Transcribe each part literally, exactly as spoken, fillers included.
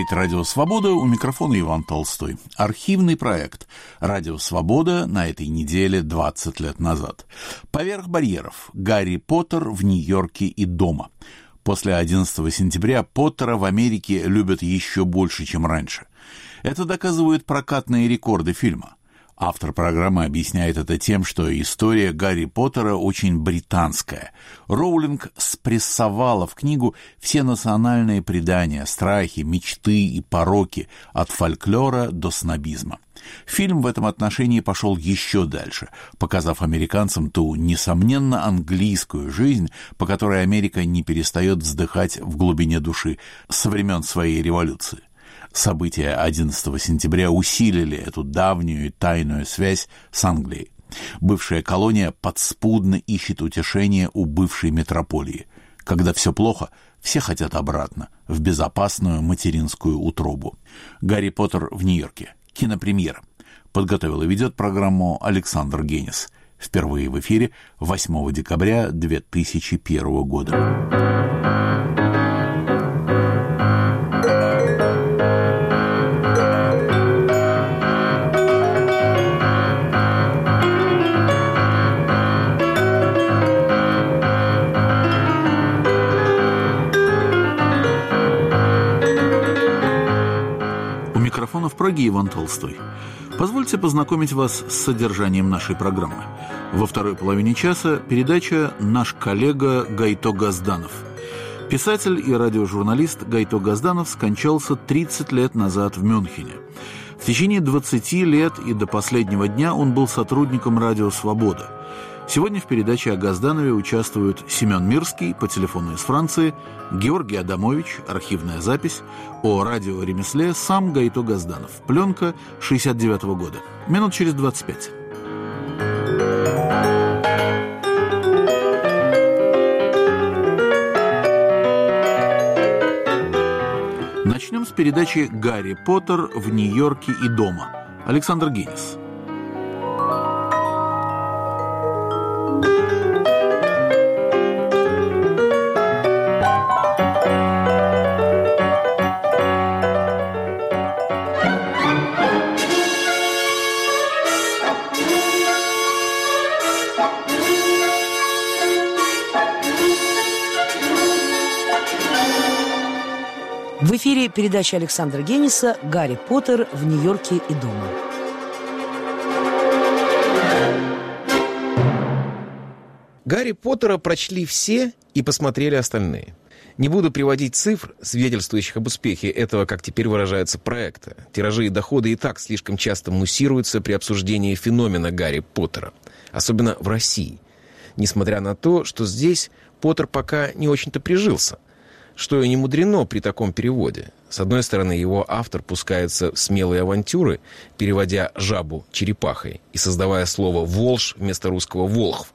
слушаете «Радио Свобода», у микрофона Иван Толстой. Архивный проект «Радио Свобода» на этой неделе двадцать лет назад. «Поверх барьеров. Гарри Поттер в Нью-Йорке и дома». После одиннадцатого сентября Поттера в Америке любят еще больше, чем раньше. Это доказывают прокатные рекорды фильма. Автор программы объясняет это тем, что история Гарри Поттера очень британская. Роулинг спрессовала в книгу все национальные предания, страхи, мечты и пороки, от фольклора до снобизма. Фильм в этом отношении пошел еще дальше, показав американцам ту, несомненно, английскую жизнь, по которой Америка не перестает вздыхать в глубине души со времен своей революции. События одиннадцатого сентября усилили эту давнюю и тайную связь с Англией. Бывшая колония подспудно ищет утешение у бывшей метрополии. Когда все плохо, все хотят обратно, в безопасную материнскую утробу. «Гарри Поттер в Нью-Йорке». Кинопремьера. Подготовил и ведет программу Александр Генис. Впервые в эфире восьмого декабря две тысячи первого года. В Праге Иван Толстой. Позвольте познакомить вас с содержанием нашей программы. Во второй половине часа передача «Наш коллега Гайто Газданов». Писатель и радиожурналист Гайто Газданов скончался тридцать лет назад в Мюнхене. В течение двадцати лет и до последнего дня он был сотрудником «Радио Свобода». Сегодня в передаче о Газданове участвуют Семен Мирский по телефону из Франции, Георгий Адамович, архивная запись, о радиоремесле сам Гайто Газданов. Пленка шестьдесят девятого года. Минут через двадцать пять. Начнем с передачи «Гарри Поттер в Нью-Йорке и дома». Александр Генис. В эфире передача Александра Гениса «Гарри Поттер в Нью-Йорке и дома». Гарри Поттера прочли все и посмотрели остальные. Не буду приводить цифр, свидетельствующих об успехе этого, как теперь выражается, проекта. Тиражи и доходы и так слишком часто муссируются при обсуждении феномена Гарри Поттера, особенно в России. Несмотря на то, что здесь Поттер пока не очень-то прижился. Что и не мудрено при таком переводе. С одной стороны, его автор пускается в смелые авантюры, переводя «жабу» черепахой и создавая слово «волжь» вместо русского «волхв».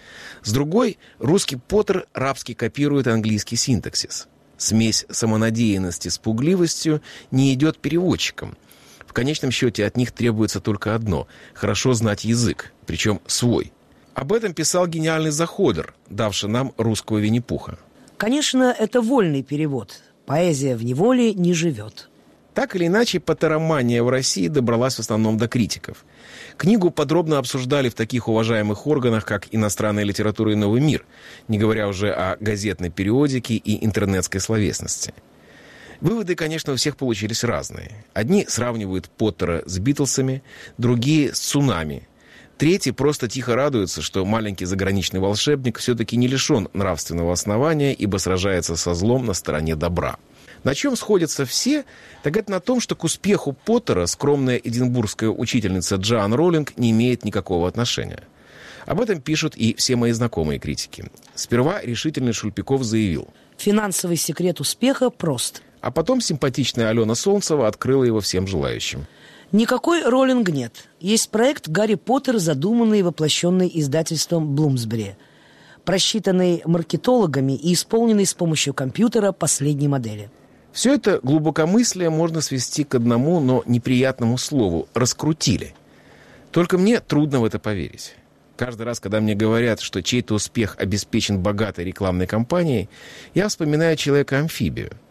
С другой, русский Поттер рабски копирует английский синтаксис. Смесь самонадеянности с пугливостью не идет переводчикам. В конечном счете от них требуется только одно – хорошо знать язык, причем свой. Об этом писал гениальный Заходер, давший нам русского Винни-Пуха. Конечно, это вольный перевод. Поэзия в неволе не живет. Так или иначе, поттеромания в России добралась в основном до критиков. Книгу подробно обсуждали в таких уважаемых органах, как «Иностранная литература и новый мир», не говоря уже о газетной периодике и интернетской словесности. Выводы, конечно, у всех получились разные. Одни сравнивают Поттера с Битлсами, другие с цунами. Третий просто тихо радуется, что маленький заграничный волшебник все-таки не лишен нравственного основания, ибо сражается со злом на стороне добра. На чем сходятся все, так это на том, что к успеху Поттера скромная эдинбургская учительница Джоан Роулинг не имеет никакого отношения. Об этом пишут и все мои знакомые критики. Сперва решительный Шульпиков заявил: финансовый секрет успеха прост. А потом симпатичная Алена Солнцева открыла его всем желающим. Никакой Роллинг нет. Есть проект «Гарри Поттер», задуманный и воплощенный издательством Блумсбери, просчитанный маркетологами и исполненный с помощью компьютера последней модели. Все это глубокомыслие можно свести к одному, но неприятному слову – раскрутили. Только мне трудно в это поверить. Каждый раз, когда мне говорят, что чей-то успех обеспечен богатой рекламной кампанией, я вспоминаю человека-амфибию.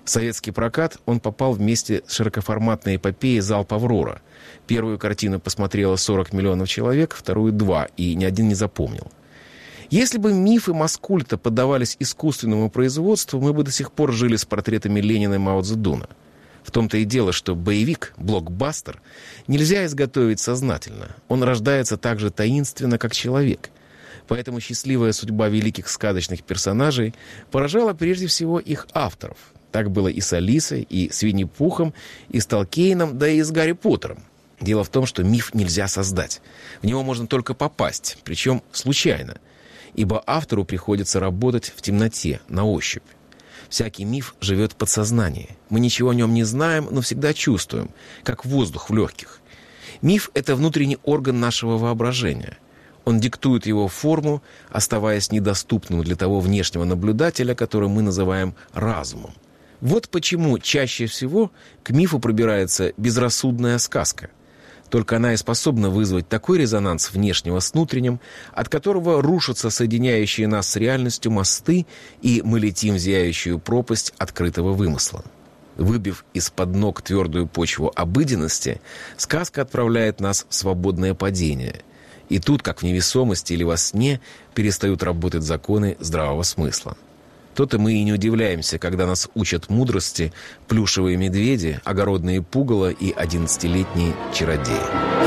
В советский прокат он попал вместе с широкоформатной эпопеей «Залп Аврора». Первую картину посмотрело сорок миллионов человек, вторую — два, и ни один не запомнил. Если бы мифы Маскульта поддавались искусственному производству, мы бы до сих пор жили с портретами Ленина и Мао Цзэдуна. В том-то и дело, что боевик, блокбастер, нельзя изготовить сознательно. Он рождается так же таинственно, как человек. Поэтому счастливая судьба великих сказочных персонажей поражала прежде всего их авторов. Так было и с Алисой, и с Винни-Пухом, и с Толкиеном, да и с Гарри Поттером. Дело в том, что миф нельзя создать. В него можно только попасть, причем случайно. Ибо автору приходится работать в темноте, на ощупь. Всякий миф живет в подсознании. Мы ничего о нем не знаем, но всегда чувствуем, как воздух в легких. Миф — это внутренний орган нашего воображения. Он диктует его форму, оставаясь недоступным для того внешнего наблюдателя, который мы называем разумом. Вот почему чаще всего к мифу пробирается безрассудная сказка. Только она и способна вызвать такой резонанс внешнего с внутренним, от которого рушатся соединяющие нас с реальностью мосты, и мы летим в зияющую пропасть открытого вымысла. Выбив из-под ног твердую почву обыденности, сказка отправляет нас в свободное падение. И тут, как в невесомости или во сне, перестают работать законы здравого смысла. То-то мы и не удивляемся, когда нас учат мудрости плюшевые медведи, огородные пугало и одиннадцатилетние чародеи.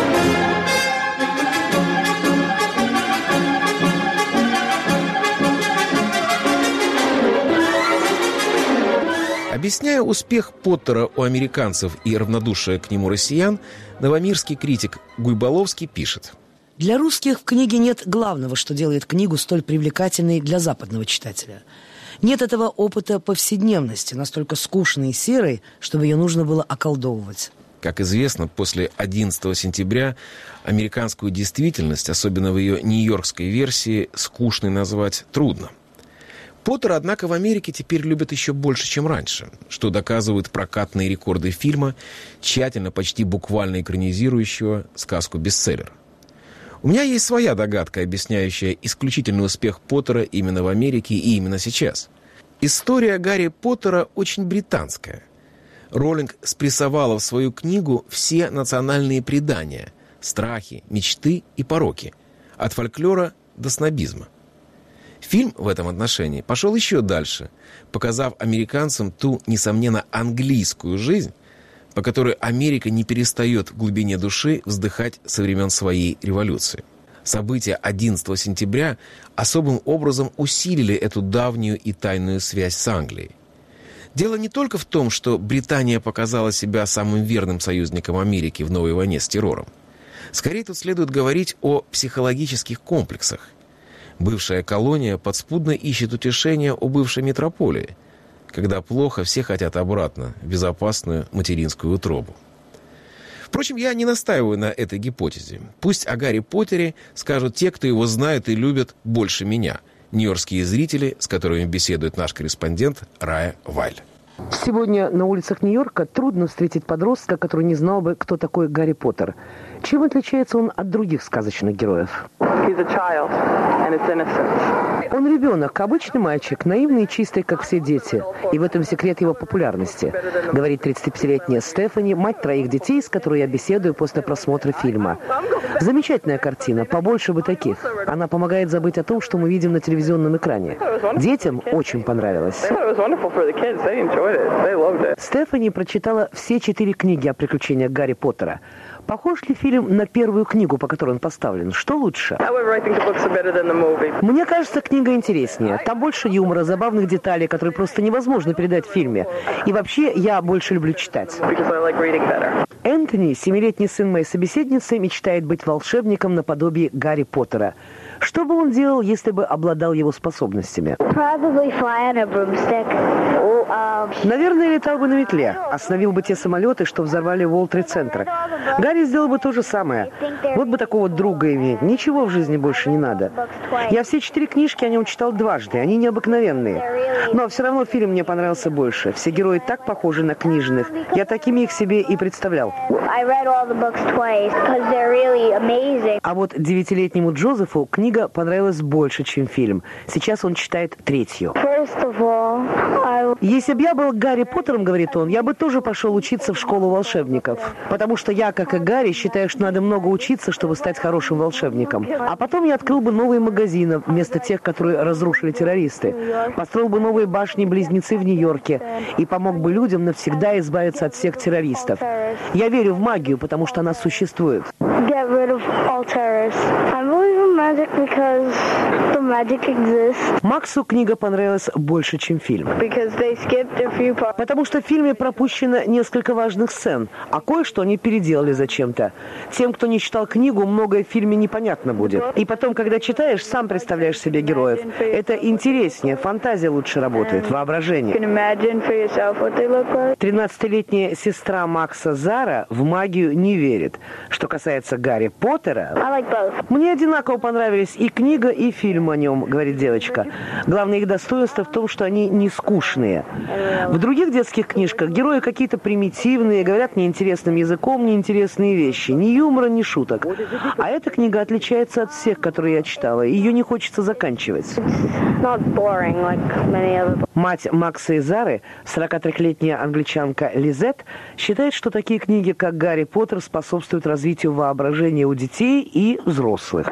Объясняя успех Поттера у американцев и равнодушие к нему россиян, новомирский критик Гуйболовский пишет: Для русских в книге нет главного, что делает книгу столь привлекательной для западного читателя. Нет этого опыта повседневности, настолько скучной и серой, чтобы ее нужно было околдовывать. Как известно, после одиннадцатого сентября американскую действительность, особенно в ее нью-йоркской версии, скучной назвать трудно. Поттера, однако, в Америке теперь любят еще больше, чем раньше, что доказывают прокатные рекорды фильма, тщательно, почти буквально экранизирующего сказку-бестселлер. У меня есть своя догадка, объясняющая исключительный успех Поттера именно в Америке и именно сейчас. История Гарри Поттера очень британская. Роллинг спрессовала в свою книгу все национальные предания, страхи, мечты и пороки, от фольклора до снобизма. Фильм в этом отношении пошел еще дальше, показав американцам ту, несомненно, английскую жизнь, по которой Америка не перестает в глубине души вздыхать со времен своей революции. События одиннадцатого сентября особым образом усилили эту давнюю и тайную связь с Англией. Дело не только в том, что Британия показала себя самым верным союзником Америки в новой войне с террором. Скорее тут следует говорить о психологических комплексах. Бывшая колония подспудно ищет утешения у бывшей метрополии. Когда плохо, все хотят обратно, в безопасную материнскую утробу. Впрочем, я не настаиваю на этой гипотезе. Пусть о Гарри Поттере скажут те, кто его знают и любят больше меня. Нью-йоркские зрители, с которыми беседует наш корреспондент Рая Вайль. Сегодня на улицах Нью-Йорка трудно встретить подростка, который не знал бы, кто такой Гарри Поттер. Чем отличается он от других сказочных героев? Он ребенок, обычный мальчик, наивный и чистый, как все дети. И в этом секрет его популярности, говорит тридцатипятилетняя Стефани, мать троих детей, с которой я беседую после просмотра фильма. Замечательная картина, побольше бы таких. Она помогает забыть о том, что мы видим на телевизионном экране. Детям очень понравилось. Стефани прочитала все четыре книги о приключениях Гарри Поттера. Похож ли фильм на первую книгу, по которой он поставлен? Что лучше? Мне кажется, книга интереснее. Там больше юмора, забавных деталей, которые просто невозможно передать в фильме. И вообще, я больше люблю читать. Энтони, семилетний сын моей собеседницы, мечтает быть волшебником наподобие Гарри Поттера. Что бы он делал, если бы обладал его способностями? Наверное, летал бы на метле, остановил бы те самолеты, что взорвали World Trade Center. Гарри сделал бы то же самое. Вот бы такого друга иметь. Ничего в жизни больше не надо. Я все четыре книжки о нем читал дважды. Они необыкновенные. Но все равно фильм мне понравился больше. Все герои так похожи на книжных. Я такими их себе и представлял. А вот девятилетнему Джозефу книга понравилась больше, чем фильм. Сейчас он читает третью. First of all, I Если бы я был Гарри Поттером, говорит он, я бы тоже пошел учиться в школу волшебников. Потому что я, как и Гарри, считаю, что надо много учиться, чтобы стать хорошим волшебником. А потом я открыл бы новые магазины вместо тех, которые разрушили террористы. Построил бы новые башни-близнецы в Нью-Йорке и помог бы людям навсегда избавиться от всех террористов. Я верю в магию, потому что она существует. Максу книга понравилась больше, чем фильм. Потому что в фильме пропущено несколько важных сцен, а кое-что они переделали зачем-то. Тем, кто не читал книгу, многое в фильме непонятно будет. И потом, когда читаешь, сам представляешь себе героев. Это интереснее, фантазия лучше работает, воображение. тринадцатилетняя сестра Макса Зара в магию не верит. Что касается Гарри Поттера, мне одинаково понравились и книга, и фильм о нем, говорит девочка. Главное их достоинство в том, что они не скучные. В других детских книжках герои какие-то примитивные, говорят неинтересным языком неинтересные вещи. Ни юмора, ни шуток. А эта книга отличается от всех, которые я читала. Ее не хочется заканчивать. Мать Макса и Зары, сорокатрёхлетняя англичанка Лизет, считает, что такие книги, как «Гарри Поттер», способствуют развитию воображения у детей и взрослых.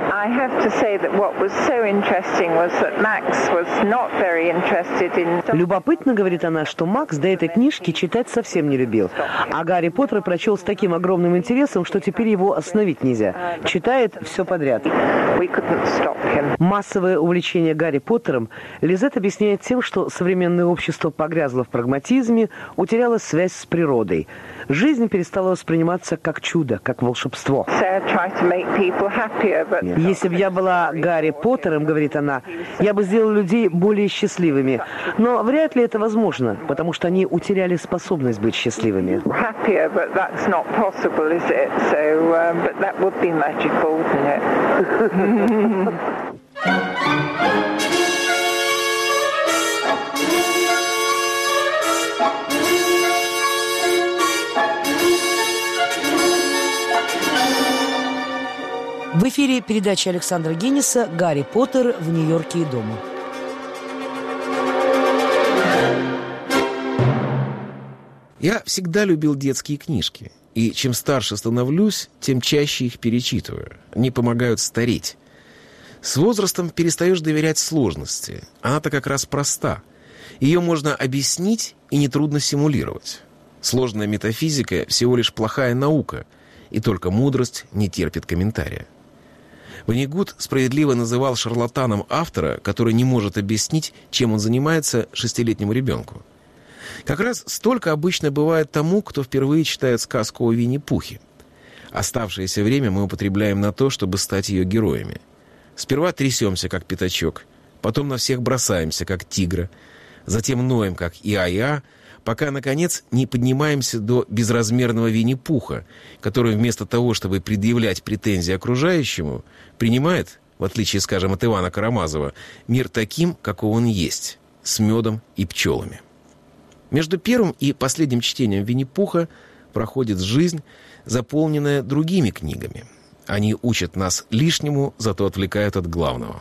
Любопытно, говорит она, что Макс до этой книжки читать совсем не любил. А Гарри Поттер прочел с таким огромным интересом, что теперь его остановить нельзя. Читает все подряд. Массовое увлечение Гарри Поттером Лизет объясняет тем, что современное общество погрязло в прагматизме, утеряло связь с природой. Жизнь перестала восприниматься как чудо, как волшебство. Если бы я была Гарри Поттером, говорит она, я бы сделала людей более счастливыми. Но вряд ли это возможно, потому что они утеряли способность быть счастливыми. В эфире передача Александра Гинниса «Гарри Поттер в Нью-Йорке и дома». Я всегда любил детские книжки. И чем старше становлюсь, тем чаще их перечитываю. Они помогают стареть. С возрастом перестаешь доверять сложности. Она-то как раз проста. Ее можно объяснить и нетрудно симулировать. Сложная метафизика всего лишь плохая наука, и только мудрость не терпит комментария. Воннегут справедливо называл шарлатаном автора, который не может объяснить, чем он занимается шестилетнему ребенку. Как раз столько обычно бывает тому, кто впервые читает сказку о Винни-Пухе. Оставшееся время мы употребляем на то, чтобы стать ее героями. Сперва трясемся, как пятачок, потом на всех бросаемся, как тигра, затем ноем, как Иа-Иа, пока, наконец, не поднимаемся до безразмерного Винни-Пуха, который вместо того, чтобы предъявлять претензии окружающему, принимает, в отличие, скажем, от Ивана Карамазова, мир таким, каков он есть, с медом и пчелами. Между первым и последним чтением Винни-Пуха проходит жизнь, заполненная другими книгами. Они учат нас лишнему, зато отвлекают от главного.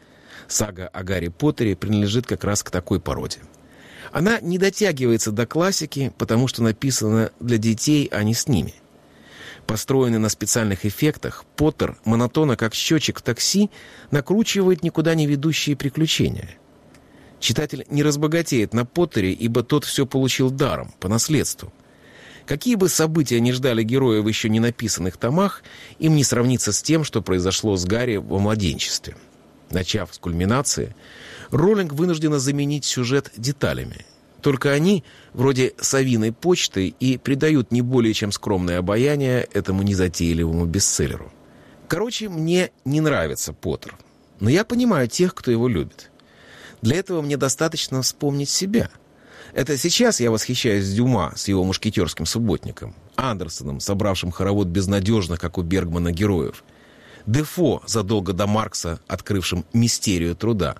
Сага о Гарри Поттере принадлежит как раз к такой породе. Она не дотягивается до классики, потому что написана для детей, а не с ними. Построенный на специальных эффектах, Поттер, монотонно как счетчик в такси, накручивает никуда не ведущие приключения. Читатель не разбогатеет на Поттере, ибо тот все получил даром, по наследству. Какие бы события ни ждали героя в еще не написанных томах, им не сравнится с тем, что произошло с Гарри во младенчестве. Начав с кульминации, Роулинг вынуждена заменить сюжет деталями. Только они, вроде совиной почты, и придают не более чем скромное обаяние этому незатейливому бестселлеру. Короче, мне не нравится Поттер, но я понимаю тех, кто его любит. Для этого мне достаточно вспомнить себя. Это сейчас я восхищаюсь Дюма с его мушкетерским субботником, Андерсоном, собравшим хоровод безнадежных, как у Бергмана, героев, Дефо, задолго до Маркса, открывшим мистерию труда.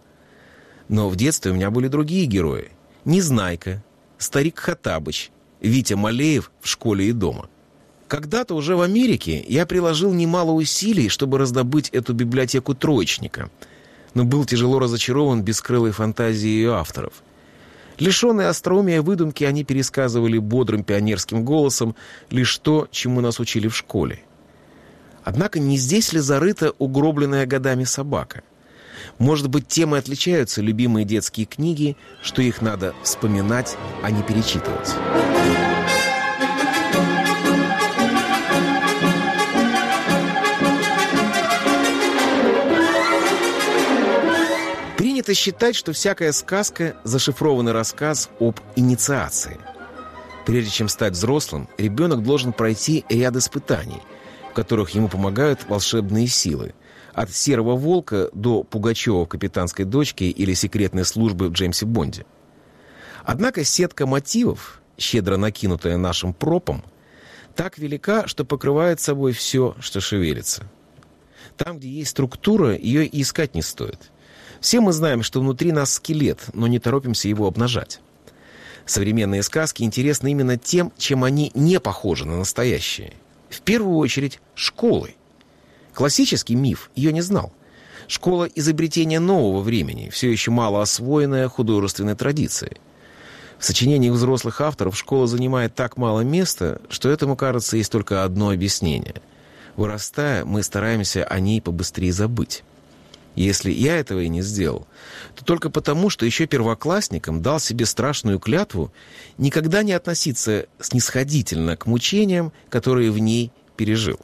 Но в детстве у меня были другие герои. Незнайка, старик Хаттабыч, Витя Малеев в «Школе и дома». Когда-то уже в Америке я приложил немало усилий, чтобы раздобыть эту библиотеку троечника, но был тяжело разочарован бескрылой фантазией ее авторов. Лишенные остроумия выдумки, они пересказывали бодрым пионерским голосом лишь то, чему нас учили в школе. Однако не здесь ли зарыта угробленная годами собака? Может быть, тем и отличаются любимые детские книги, что их надо вспоминать, а не перечитывать. Принято считать, что всякая сказка – зашифрованный рассказ об инициации. Прежде чем стать взрослым, ребенок должен пройти ряд испытаний, в которых ему помогают волшебные силы. От серого волка до Пугачева в «Капитанской дочке» или секретной службы в Джеймсе Бонде. Однако сетка мотивов, щедро накинутая нашим пропом, так велика, что покрывает собой все, что шевелится. Там, где есть структура, ее и искать не стоит. Все мы знаем, что внутри нас скелет, но не торопимся его обнажать. Современные сказки интересны именно тем, чем они не похожи на настоящие. В первую очередь, школой. Классический миф ее не знал. Школа – изобретение нового времени, все еще мало освоенная художественной традицией. В сочинениях взрослых авторов школа занимает так мало места, что этому, кажется, есть только одно объяснение. Вырастая, мы стараемся о ней побыстрее забыть. Если я этого и не сделал, то только потому, что еще первоклассникам дал себе страшную клятву никогда не относиться снисходительно к мучениям, которые в ней пережил.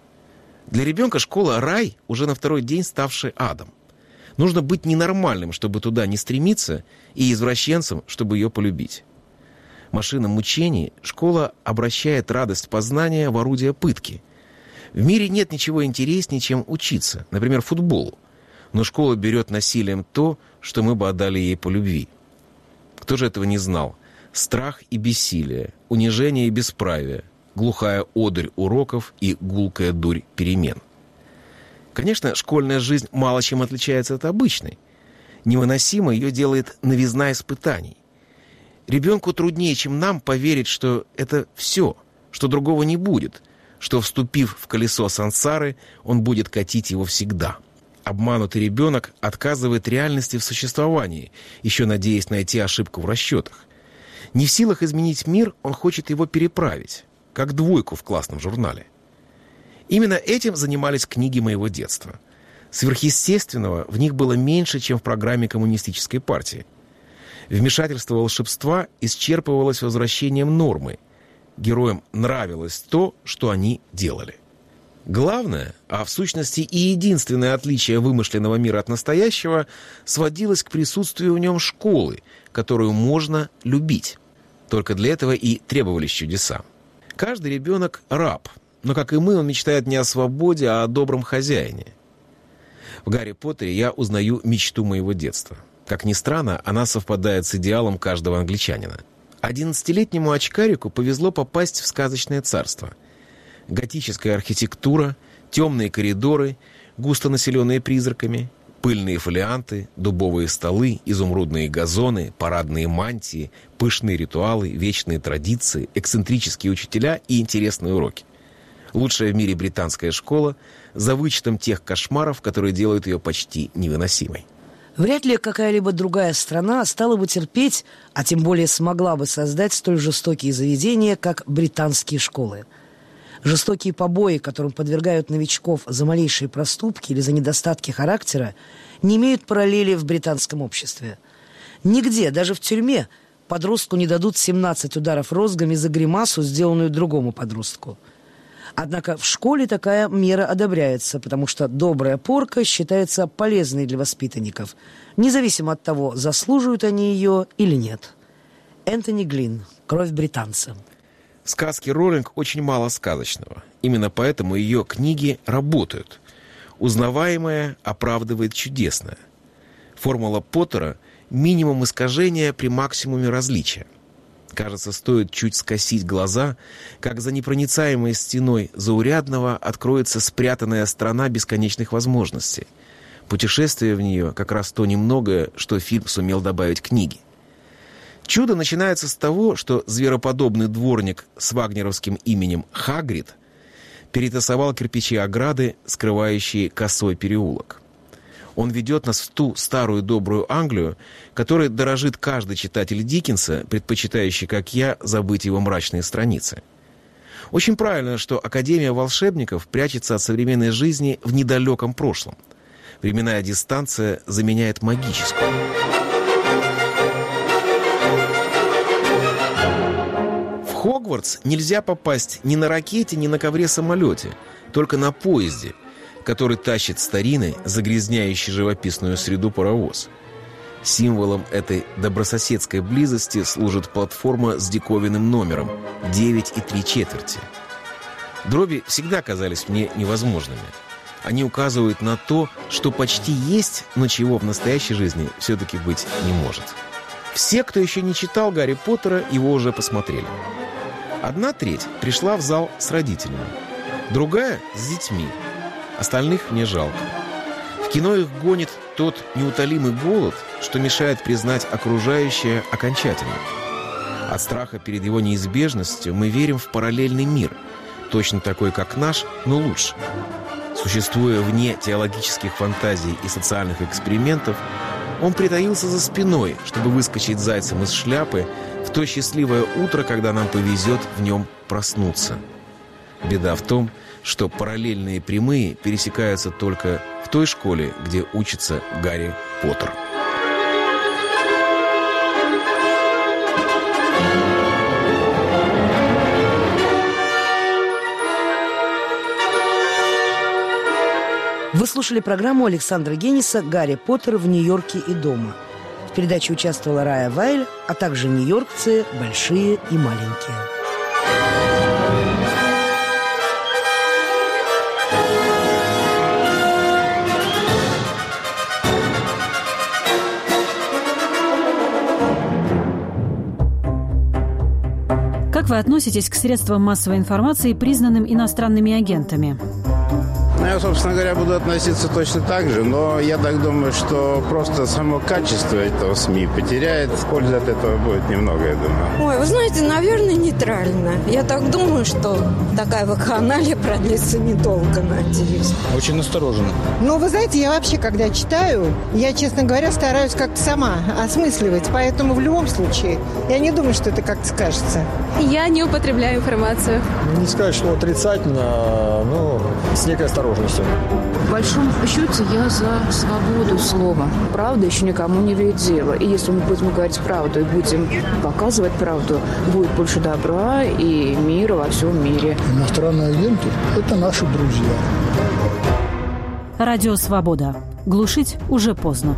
Для ребенка школа – рай, уже на второй день ставший адом. Нужно быть ненормальным, чтобы туда не стремиться, и извращенцем, чтобы ее полюбить. Машина мучений школа обращает радость познания в орудие пытки. В мире нет ничего интереснее, чем учиться, например, футболу. Но школа берет насилием то, что мы бы отдали ей по любви. Кто же этого не знал? Страх и бессилие, унижение и бесправие, глухая одурь уроков и гулкая дурь перемен. Конечно, школьная жизнь мало чем отличается от обычной. Невыносимо ее делает новизна испытаний. Ребенку труднее, чем нам, поверить, что это все, что другого не будет, что, вступив в колесо сансары, он будет катить его всегда. Обманутый ребенок отказывает реальности в существовании, еще надеясь найти ошибку в расчетах. Не в силах изменить мир, он хочет его переправить, как двойку в классном журнале. Именно этим занимались книги моего детства. Сверхъестественного в них было меньше, чем в программе коммунистической партии. Вмешательство волшебства исчерпывалось возвращением нормы. Героям нравилось то, что они делали. Главное, а в сущности и единственное отличие вымышленного мира от настоящего, сводилось к присутствию в нем школы, которую можно любить. Только для этого и требовались чудеса. Каждый ребенок – раб, но, как и мы, он мечтает не о свободе, а о добром хозяине. В «Гарри Поттере» я узнаю мечту моего детства. Как ни странно, она совпадает с идеалом каждого англичанина. Одиннадцатилетнему очкарику повезло попасть в сказочное царство. Готическая архитектура, темные коридоры, густонаселенные призраками, пыльные фолианты, дубовые столы, изумрудные газоны, парадные мантии, пышные ритуалы, вечные традиции, эксцентрические учителя и интересные уроки. Лучшая в мире британская школа, за вычетом тех кошмаров, которые делают ее почти невыносимой. Вряд ли какая-либо другая страна стала бы терпеть, а тем более смогла бы создать столь жестокие заведения, как британские школы. Жестокие побои, которым подвергают новичков за малейшие проступки или за недостатки характера, не имеют параллели в британском обществе. Нигде, даже в тюрьме, подростку не дадут семнадцать ударов розгами за гримасу, сделанную другому подростку. Однако в школе такая мера одобряется, потому что добрая порка считается полезной для воспитанников, независимо от того, заслуживают они ее или нет. Энтони Глин. «Кровь британца». В сказке Роллинг очень мало сказочного. Именно поэтому ее книги работают. Узнаваемое оправдывает чудесное. Формула Поттера – минимум искажения при максимуме различия. Кажется, стоит чуть скосить глаза, как за непроницаемой стеной заурядного откроется спрятанная страна бесконечных возможностей. Путешествие в нее как раз то немногое, что фильм сумел добавить книге. Чудо начинается с того, что звероподобный дворник с вагнеровским именем Хагрид перетасовал кирпичи ограды, скрывающие косой переулок. Он ведет нас в ту старую добрую Англию, которой дорожит каждый читатель Диккенса, предпочитающий, как я, забыть его мрачные страницы. Очень правильно, что Академия волшебников прячется от современной жизни в недалеком прошлом. Временная дистанция заменяет магическую. В Хогвартс нельзя попасть ни на ракете, ни на ковре-самолете, только на поезде, который тащит старинный, загрязняющий живописную среду паровоз. Символом этой добрососедской близости служит платформа с диковинным номером девять и три четверти. Дроби всегда казались мне невозможными. Они указывают на то, что почти есть, но чего в настоящей жизни все-таки быть не может. Все, кто еще не читал Гарри Поттера, его уже посмотрели. Одна треть пришла в зал с родителями, другая — с детьми. Остальных мне жалко. В кино их гонит тот неутолимый голод, что мешает признать окружающее окончательно. От страха перед его неизбежностью мы верим в параллельный мир, точно такой, как наш, но лучше. Существуя вне теологических фантазий и социальных экспериментов, он притаился за спиной, чтобы выскочить зайцем из шляпы в то счастливое утро, когда нам повезет в нем проснуться. Беда в том, что параллельные прямые пересекаются только в той школе, где учится Гарри Поттер. Вы слушали программу Александра Генниса «Гарри Поттер в Нью-Йорке и дома». В передаче участвовала Рая Вайль, а также нью-йоркцы большие и маленькие. Как вы относитесь к средствам массовой информации, признанным иностранными агентами? Я, собственно говоря, буду относиться точно так же, но я так думаю, что просто само качество этого СМИ потеряет. Пользы от этого будет немного, я думаю. Ой, вы знаете, наверное, нейтрально. Я так думаю, что такая вакханалия продлится недолго, надеюсь. Очень настороженно. Ну, вы знаете, я вообще, когда читаю, я, честно говоря, стараюсь как-то сама осмысливать. Поэтому в любом случае, я не думаю, что это как-то скажется. Я не употребляю информацию. Не сказать, что отрицательно, но с некой осторожностью. В большом счете я за свободу слова. Правда еще никому не имеет дела. И если мы будем говорить правду и будем показывать правду, будет больше добра и мира во всем мире. Иностранные агенты – это наши друзья. Радио «Свобода». Глушить уже поздно.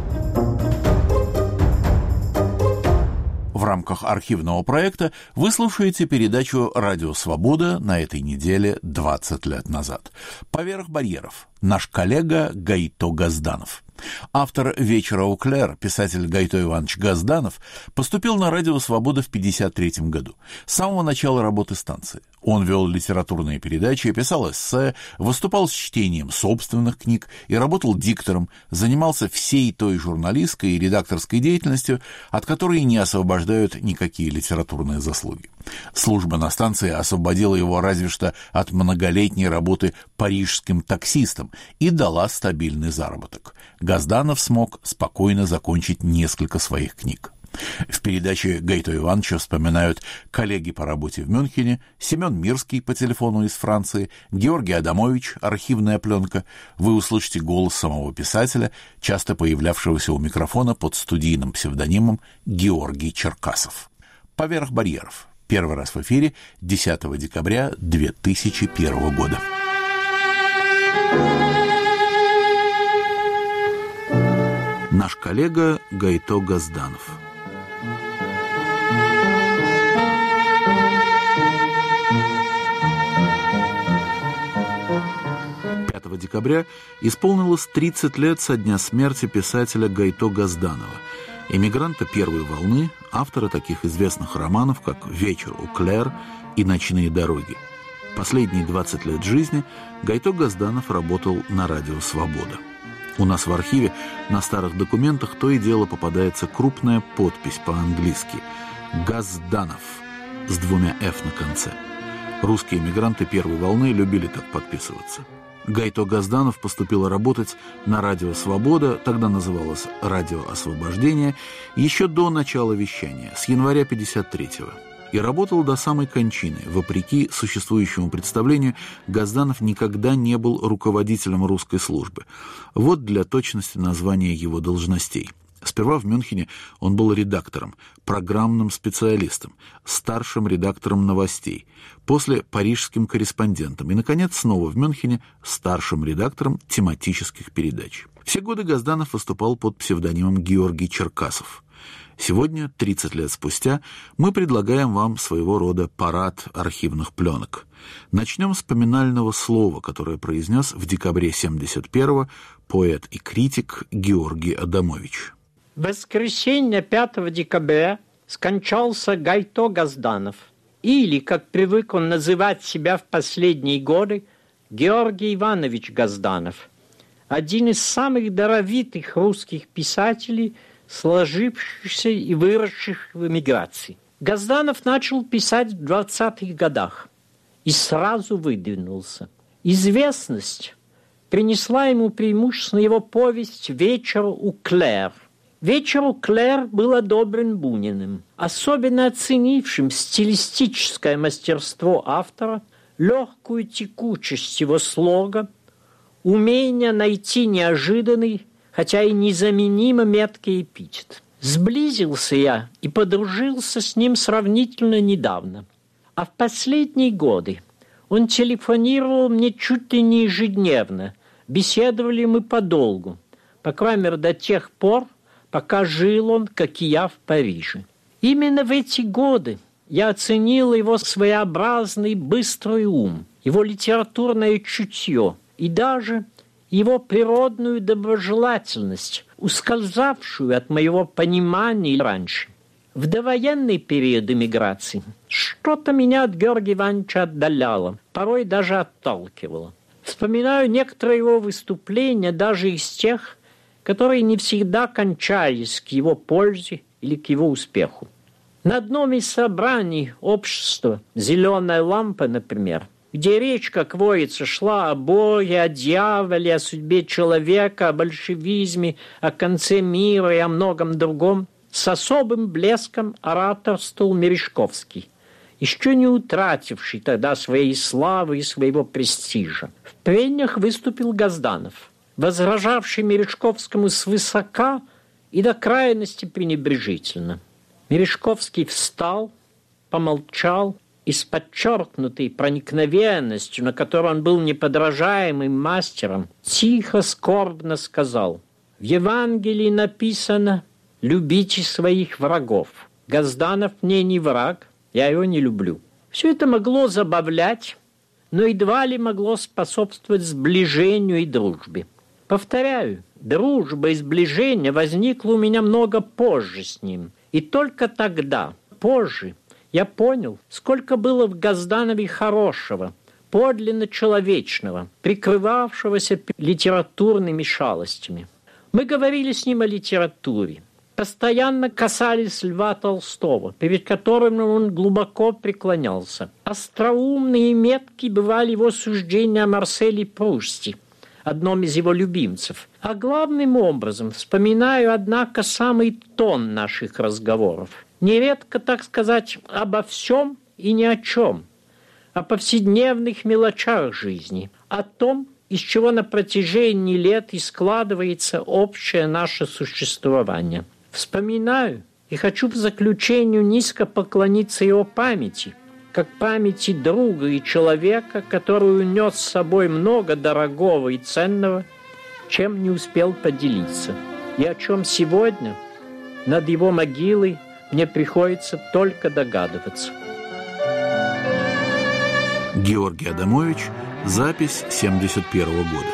В рамках архивного проекта вы слушаете передачу «Радио Свобода» на этой неделе двадцать лет назад. «Поверх барьеров» наш коллега Гайто Газданов. Автор «Вечера у Клэр», писатель Гайто Иванович Газданов, поступил на «Радио Свобода» в пятьдесят третьем году, с самого начала работы станции. Он вел литературные передачи, писал эссе, выступал с чтением собственных книг и работал диктором, занимался всей той журналистской и редакторской деятельностью, от которой не освобождают никакие литературные заслуги. Служба на станции освободила его разве что от многолетней работы парижским таксистом и дала стабильный заработок. Газданов смог спокойно закончить несколько своих книг. В передаче Гайто Ивановича вспоминают коллеги по работе в Мюнхене, Семен Мирский по телефону из Франции, Георгий Адамович, архивная пленка. Вы услышите голос самого писателя, часто появлявшегося у микрофона под студийным псевдонимом Георгий Черкасов. «Поверх барьеров». Первый раз в эфире десятого декабря две тысячи первого года. Наш коллега Гайто Газданов. пятого декабря исполнилось тридцать лет со дня смерти писателя Гайто Газданова, эмигранта первой волны, автора таких известных романов, как «Вечер у Клэр» и «Ночные дороги». Последние двадцать лет жизни Гайто Газданов работал на радио «Свобода». У нас в архиве на старых документах то и дело попадается крупная подпись по-английски «Газданов» с двумя «ф» на конце. Русские эмигранты первой волны любили так подписываться. Гайто Газданов поступил работать на радио «Свобода», тогда называлось «Радио Освобождение», еще до начала вещания, с января пятьдесят третьего. И работал до самой кончины. Вопреки существующему представлению, Газданов никогда не был руководителем русской службы. Вот для точности названия его должностей. Сперва в Мюнхене он был редактором, программным специалистом, старшим редактором новостей, после парижским корреспондентом и, наконец, снова в Мюнхене старшим редактором тематических передач. Все годы Газданов выступал под псевдонимом Георгий Черкасов. Сегодня, тридцать лет спустя, мы предлагаем вам своего рода парад архивных пленок. Начнем с поминального слова, которое произнес в декабре семьдесят первого поэт и критик Георгий Адамович. В воскресенье пятого декабря скончался Гайто Газданов, или, как привык он называть себя в последние годы, Георгий Иванович Газданов, один из самых даровитых русских писателей, сложившихся и выросших в эмиграции. Газданов начал писать в двадцатых годах и сразу выдвинулся. Известность принесла ему преимущественно его повесть «Вечер у Клэр». «Вечер у Клэр» был одобрен Буниным, особенно оценившим стилистическое мастерство автора, легкую текучесть его слога, умение найти неожиданный, хотя и незаменимо меткий эпитет. Сблизился я и подружился с ним сравнительно недавно. А в последние годы он телефонировал мне чуть ли не ежедневно. Беседовали мы подолгу, по крайней мере до тех пор, пока жил он, как и я, в Париже. Именно в эти годы я оценил его своеобразный быстрый ум, его литературное чутье и даже его природную доброжелательность, ускользавшую от моего понимания раньше. В довоенный период эмиграции что-то меня от Георгия Ивановича отдаляло, порой даже отталкивало. Вспоминаю некоторые его выступления, даже из тех, которые не всегда кончались к его пользе или к его успеху. На одном из собраний общества «Зеленая лампа», например, где речь, как водится, шла о Боге, о дьяволе, о судьбе человека, о большевизме, о конце мира и о многом другом, с особым блеском ораторствовал Мережковский, еще не утративший тогда своей славы и своего престижа. В прениях выступил Газданов, возражавший Мережковскому свысока и до крайности пренебрежительно. Мережковский встал, помолчал и с подчеркнутой проникновенностью, на которой он был неподражаемым мастером, тихо, скорбно сказал: «В Евангелии написано: любите своих врагов. Газданов мне не враг, я его не люблю». Все это могло забавлять, но едва ли могло способствовать сближению и дружбе. Повторяю, дружба и сближение возникло у меня много позже с ним. И только тогда, позже, я понял, сколько было в Газданове хорошего, подлинно человечного, прикрывавшегося литературными шалостями. Мы говорили с ним о литературе, постоянно касались Льва Толстого, перед которым он глубоко преклонялся. Остроумные и меткие бывали его суждения о Марселе Прусте, одном из его любимцев. А главным образом вспоминаю, однако, самый тон наших разговоров. Нередко, так сказать, обо всем и ни о чем, о повседневных мелочах жизни, о том, из чего на протяжении лет и складывается общее наше существование. Вспоминаю и хочу в заключению низко поклониться его памяти, как памяти друга и человека, который унес с собой много дорогого и ценного, чем не успел поделиться, и о чем сегодня над его могилой мне приходится только догадываться. Георгий Адамович, запись семьдесят первого года.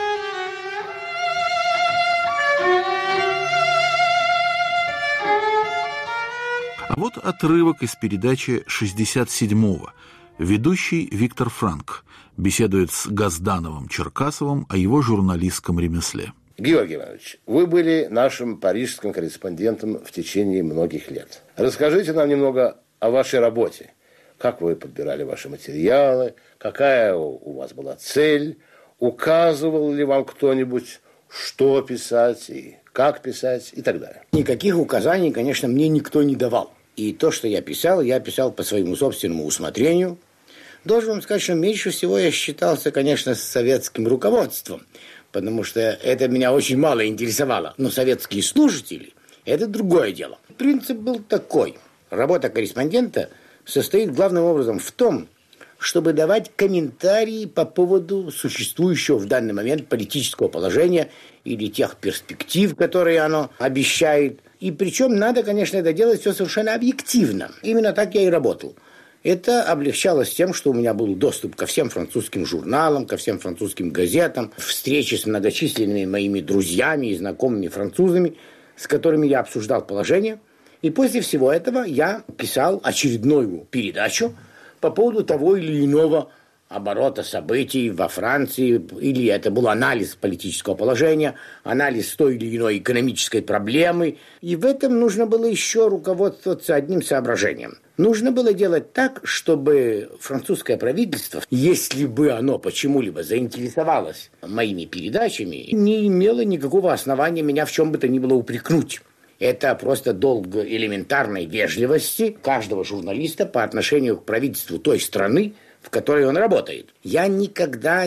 А вот отрывок из передачи шестьдесят седьмого. Ведущий Виктор Франк беседует с Газдановым Черкасовым о его журналистском ремесле. Георгий Иванович, вы были нашим парижским корреспондентом в течение многих лет. Расскажите нам немного о вашей работе. Как вы подбирали ваши материалы, какая у вас была цель, Указывал ли вам кто-нибудь, что писать и как писать и так далее? Никаких указаний, конечно, мне никто не давал. И то, что я писал, я писал по своему собственному усмотрению. Должен вам сказать, что меньше всего я считался, конечно, с советским руководством, потому что это меня очень мало интересовало. Но советские слушатели – это другое дело. Принцип был такой. Работа корреспондента состоит главным образом в том, чтобы давать комментарии по поводу существующего в данный момент политического положения или тех перспектив, которые оно обещает. И причем надо, конечно, это делать все совершенно объективно. Именно так я и работал. Это облегчалось тем, что у меня был доступ ко всем французским журналам, ко всем французским газетам, встречи с многочисленными моими друзьями и знакомыми французами, с которыми я обсуждал положение. И после всего этого я писал очередную передачу по поводу того или иного оборота событий во Франции, или это был анализ политического положения, анализ той или иной экономической проблемы. И в этом нужно было еще руководствоваться одним соображением. Нужно было делать так, чтобы французское правительство, если бы оно почему-либо заинтересовалось моими передачами, не имело никакого основания меня в чем бы то ни было упрекнуть. Это просто долг элементарной вежливости каждого журналиста по отношению к правительству той страны, в которой он работает. Я никогда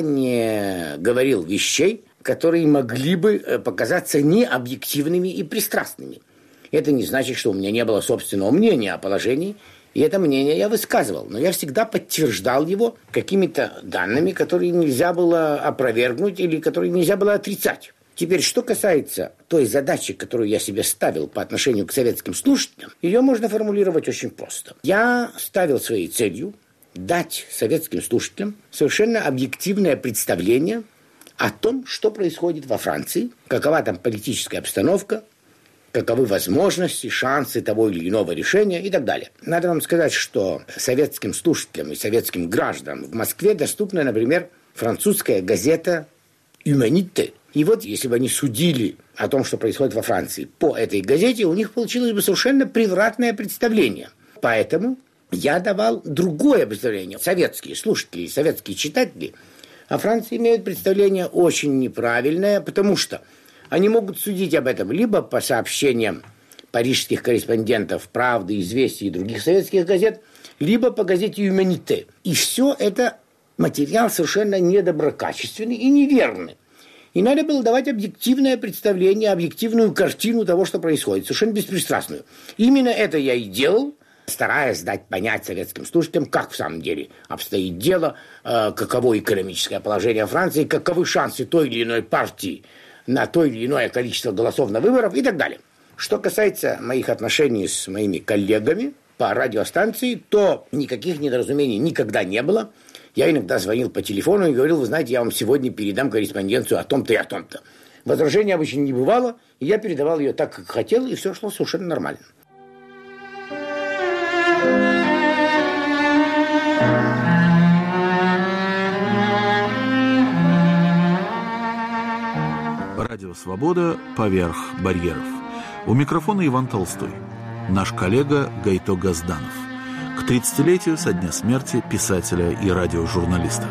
не говорил вещей, которые могли бы показаться необъективными и пристрастными. Это не значит, что у меня не было собственного мнения о положении, и это мнение я высказывал. Но я всегда подтверждал его какими-то данными, которые нельзя было опровергнуть или которые нельзя было отрицать. Теперь, что касается той задачи, которую я себе ставил по отношению к советским слушателям, ее можно формулировать очень просто. Я ставил своей целью дать советским слушателям совершенно объективное представление о том, что происходит во Франции, какова там политическая обстановка, каковы возможности, шансы того или иного решения и так далее. Надо вам сказать, что советским слушателям и советским гражданам в Москве доступна, например, французская газета «Humanité». И вот, если бы они судили о том, что происходит во Франции, по этой газете, у них получилось бы совершенно превратное представление. Поэтому я давал другое представление. Советские слушатели, советские читатели о Франции имеют представление очень неправильное, потому что они могут судить об этом либо по сообщениям парижских корреспондентов «Правды», «Известий» и других советских газет, либо по газете «Humanité». И все это материал совершенно недоброкачественный и неверный. И надо было давать объективное представление, объективную картину того, что происходит, совершенно беспристрастную. Именно это я и делал, стараясь дать понять советским слушателям, как в самом деле обстоит дело, э, каково экономическое положение Франции, каковы шансы той или иной партии на то или иное количество голосов на выборах и так далее. Что касается моих отношений с моими коллегами по радиостанции, то никаких недоразумений никогда не было. Я иногда звонил по телефону и говорил: вы знаете, я вам сегодня передам корреспонденцию о том-то и о том-то. Возражений обычно не бывало, и я передавал ее так, как хотел, и все шло совершенно нормально. Радио «Свобода. Поверх барьеров». У микрофона Иван Толстой. Наш коллега Гайто Газданов. К тридцатилетию со дня смерти писателя и радиожурналиста.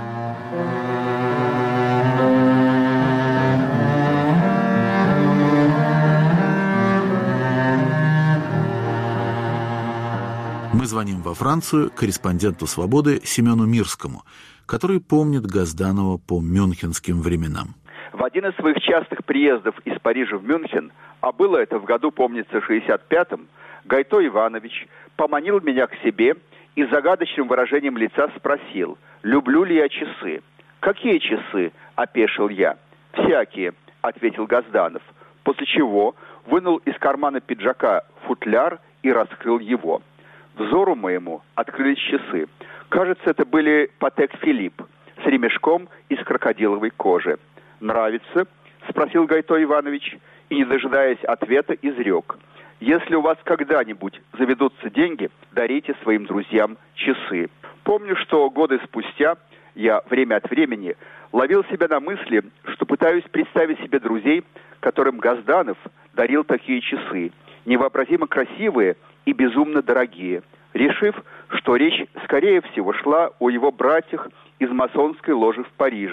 Мы звоним во Францию корреспонденту «Свободы» Семену Мирскому, который помнит Газданова по мюнхенским временам. В один из своих частых приездов из Парижа в Мюнхен, а было это в году, помнится, шестьдесят пятом, Гайто Иванович поманил меня к себе и загадочным выражением лица спросил, люблю ли я часы. «Какие часы?» – опешил я. «Всякие», – ответил Газданов, после чего вынул из кармана пиджака футляр и раскрыл его. Взору моему открылись часы. Кажется, это были Патек Филипп с ремешком из крокодиловой кожи. «Нравится?» – спросил Гайто Иванович, и, не дожидаясь ответа, изрек. «Если у вас когда-нибудь заведутся деньги, дарите своим друзьям часы». Помню, что годы спустя я время от времени ловил себя на мысли, что пытаюсь представить себе друзей, которым Газданов дарил такие часы, невообразимо красивые и безумно дорогие, решив, что речь, скорее всего, шла о его братьях из масонской ложи в Париже,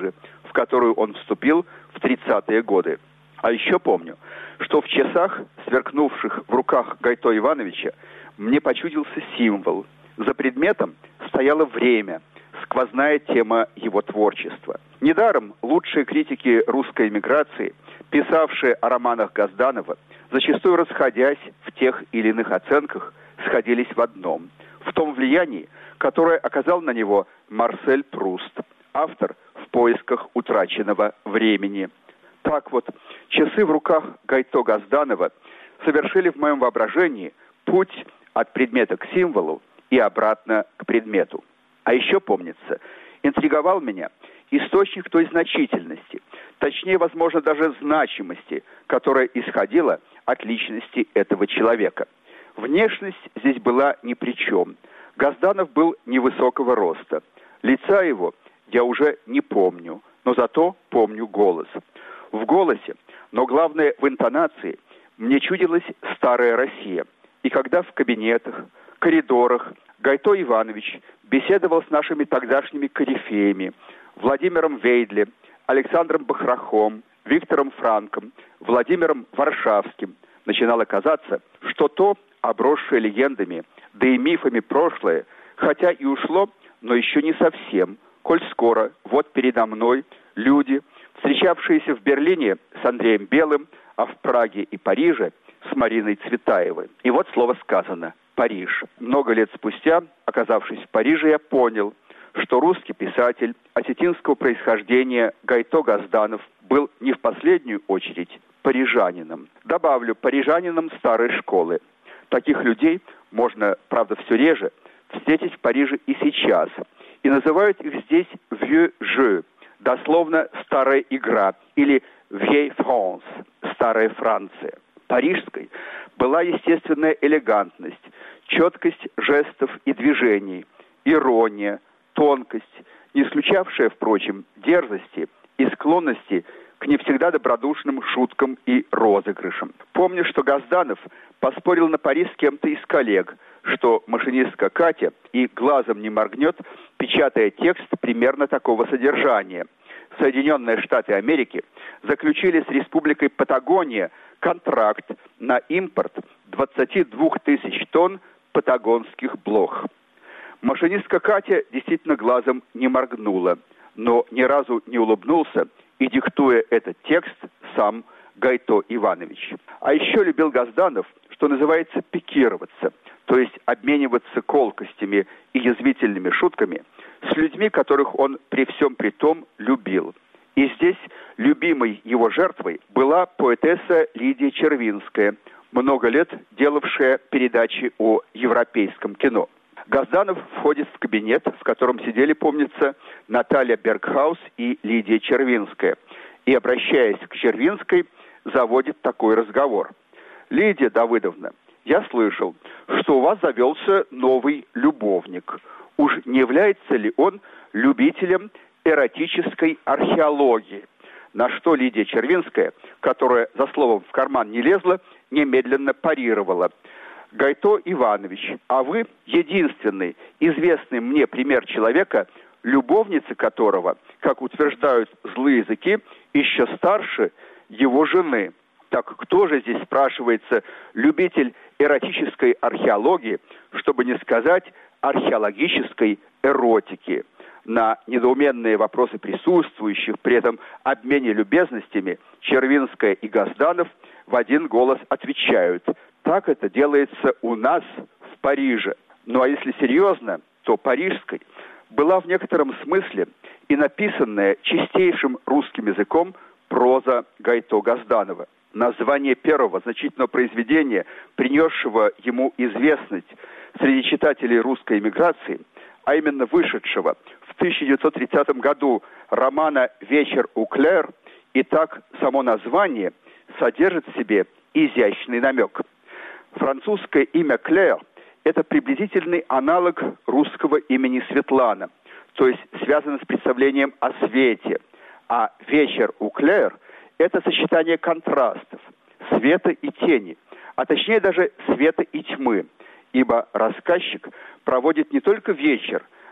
в которую он вступил в тридцатые годы. А еще помню, что в часах, сверкнувших в руках Гайто Ивановича, мне почудился символ. За предметом стояло время, сквозная тема его творчества. Недаром лучшие критики русской эмиграции, писавшие о романах Газданова, зачастую расходясь в тех или иных оценках, сходились в одном – в том влиянии, которое оказал на него Марсель Пруст, автор «В поисках утраченного времени». Так вот, часы в руках Гайто Газданова совершили в моем воображении путь от предмета к символу и обратно к предмету. А еще, помнится, интриговал меня источник той значительности, точнее, возможно, даже значимости, которая исходила от личности этого человека. Внешность здесь была ни при чем. Газданов был невысокого роста. Лица его я уже не помню, но зато помню голос. В голосе, но главное в интонации, мне чудилась старая Россия. И когда в кабинетах, коридорах Гайто Иванович беседовал с нашими тогдашними корифеями, Владимиром Вейдле, Александром Бахрахом, Виктором Франком, Владимиром Варшавским, начинало казаться, что то, обросшее легендами, да и мифами прошлое, хотя и ушло, но еще не совсем, коль скоро вот передо мной люди, встречавшиеся в Берлине с Андреем Белым, а в Праге и Париже с Мариной Цветаевой. И вот слово сказано – Париж. Много лет спустя, оказавшись в Париже, я понял, что русский писатель осетинского происхождения Гайто Газданов был не в последнюю очередь парижанином. Добавлю, парижанином старой школы. Таких людей можно, правда, все реже встретить в Париже и сейчас. И называют их здесь «vieux jeu», дословно «старая игра» или «vieille France», «старая Франция». Парижской была естественная элегантность, четкость жестов и движений, ирония, тонкость, не исключавшая, впрочем, дерзости и склонности к не всегда добродушным шуткам и розыгрышам. Помню, что Газданов поспорил на пари с кем-то из коллег, что машинистка Катя и глазом не моргнет, печатая текст примерно такого содержания. Соединенные Штаты Америки заключили с Республикой Патагония контракт на импорт двадцать два тысяч тонн патагонских блох. Машинистка Катя действительно глазом не моргнула, но ни разу не улыбнулся и, диктуя этот текст, сам Гайто Иванович. А еще любил Газданов, что называется, пикироваться, то есть обмениваться колкостями и язвительными шутками с людьми, которых он при всем при том любил. И здесь любимой его жертвой была поэтесса Лидия Червинская, много лет делавшая передачи о европейском кино. Газданов входит в кабинет, в котором сидели, помнится, Наталья Бергхаус и Лидия Червинская. И, обращаясь к Червинской, заводит такой разговор. «Лидия Давыдовна, я слышал, что у вас завелся новый любовник. Уж не является ли он любителем эротической археологии?» На что Лидия Червинская, которая за словом в карман не лезла, немедленно парировала. «Гайто Иванович, а вы единственный известный мне пример человека, любовница которого, как утверждают злые языки, еще старше его жены. Так кто же здесь, спрашивается, любитель эротической археологии, чтобы не сказать археологической эротики?» На недоуменные вопросы присутствующих при этом обмене любезностями Червинская и Газданов в один голос отвечают: «Так это делается у нас в Париже». Ну а если серьезно, то парижской была в некотором смысле и написанная чистейшим русским языком проза Гайто Газданова. Название первого значительного произведения, принесшего ему известность среди читателей русской эмиграции, а именно вышедшего в тысяча девятьсот тридцатом году романа «Вечер у Клэр», и так само название содержит в себе изящный намек. Французское имя Клэр – это приблизительный аналог русского имени Светлана, то есть связано с представлением о свете, а «Вечер у Клэр» – это сочетание контрастов, света и тени, а точнее даже света и тьмы, ибо рассказчик проводит не только вечер,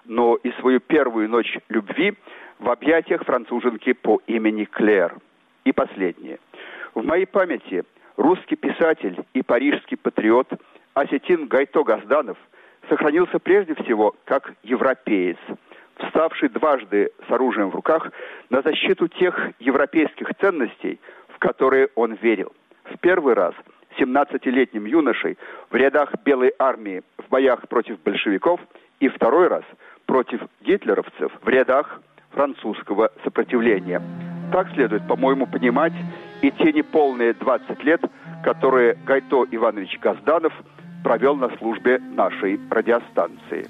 но и свою первую ночь любви в объятиях француженки по имени Клэр. И последнее. В моей памяти русский писатель и парижский патриот осетин Гайто Газданов сохранился прежде всего как европеец, вставший дважды с оружием в руках на защиту тех европейских ценностей, в которые он верил. В первый раз семнадцатилетним юношей в рядах Белой армии в боях против большевиков и второй раз против гитлеровцев в рядах французского сопротивления. Так следует, по-моему, понимать и те неполные двадцать лет, которые Гайто Иванович Газданов провел на службе нашей радиостанции.